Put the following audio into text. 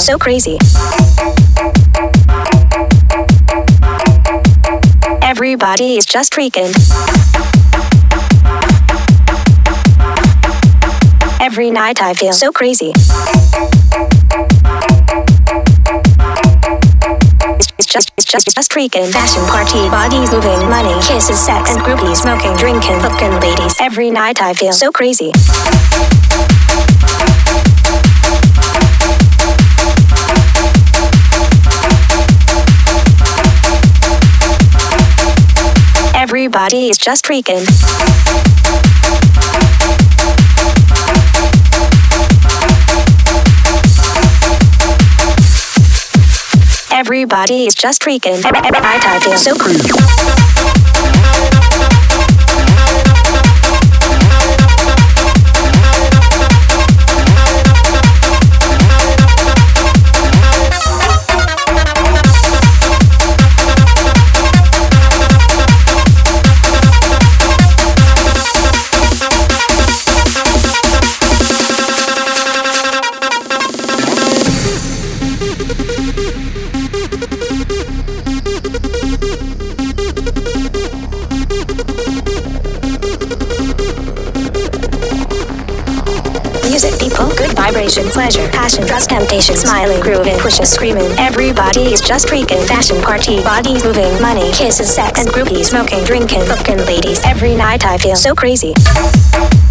so crazy. Everybody is just freaking. Every night I feel so crazy. It's just freaking. Fashion party, bodies moving, money, kisses, sex, and groupies, smoking, drinking, fucking ladies. Every night I feel so crazy. Everybody is just freaking. Everybody is just freaking. I feel so crazy. Music, people, good vibration, pleasure, passion, trust, temptation, smiling, grooving, pushes, screaming. Everybody is just freaking. Fashion party, bodies moving, money, kisses, sex, and groupies, smoking, drinking, fucking ladies. Every night I feel so crazy.